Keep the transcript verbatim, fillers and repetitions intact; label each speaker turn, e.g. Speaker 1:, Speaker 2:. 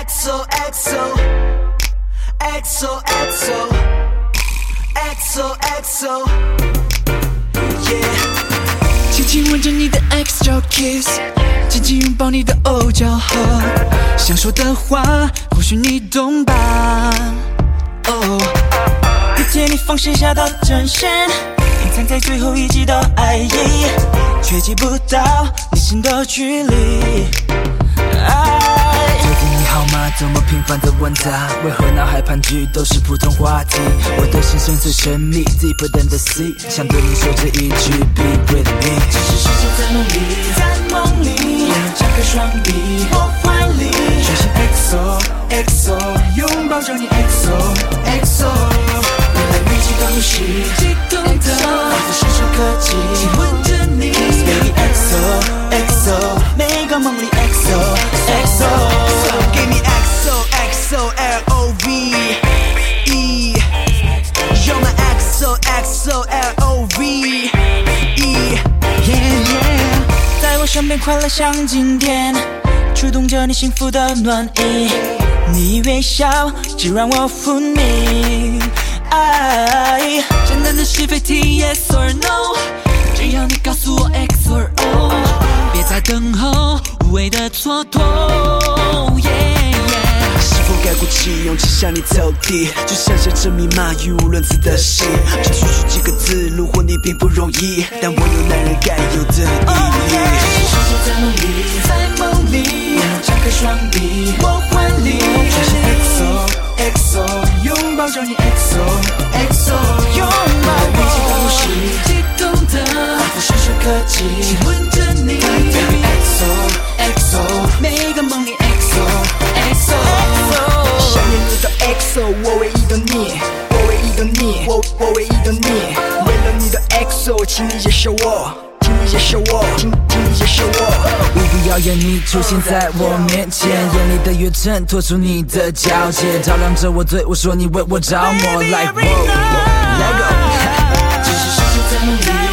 Speaker 1: X O X O X O X O X O X O Yeah
Speaker 2: 轻轻吻着你的 extra kiss， 紧紧拥抱你的 O 角和想说的话，或许你懂吧。哦，一天你放声下到真身，隐藏在最后一集的爱意，却记不到你心的距离。爱，
Speaker 3: 最近你好吗？这么频繁的问他，为何脑海盘踞都是普通话题？我的心深邃神秘 ，deeper than the sea， 想对你说这一句 ，Be with me。
Speaker 2: 只是世界在梦里，在梦里，我们张开双臂，我怀里，全身 X O X O， 拥抱着你 X O X O， 未来预计的呼吸，激动的，仿佛时时刻记，吻着你 ，Baby X O X O， 每个梦里 X O X O。
Speaker 1: Give me X O X O L O V E You're my X O X O L O V E
Speaker 2: Yeah yeah， 在我身边快乐像今天，触动着你幸福的暖意，你微笑只让我昏迷。爱，简单的是非题 Yes or No， 只要你告诉我 X or O， 别再等候无谓的蹉跎。Yeah yeah，
Speaker 1: 是否该鼓起勇气向你走递，就像写着密码语无伦次的信，只区区几个字虏获你并不容易，但我有男人该有的毅力。
Speaker 2: 世界在梦里，在梦里，我们张开双臂，我怀里，全身 X O X O， 拥抱着你 X O X O， 拥抱我，一起的呼吸，激动的，仿佛时时刻记，吻着你 ，Baby X O X O， 每个梦里 X O X O，
Speaker 1: 想念你的 X O， 我唯一的你，我唯一的你，我我唯一的你，为了你的 X O， 请你接受我。请你接受我，请请你接受我。
Speaker 3: 务必要让你出现在我面前，眼里的月衬托出你的皎洁，照亮着我对我说你为我着魔 ，Like whoa，Let go。
Speaker 2: 只是世界在梦里。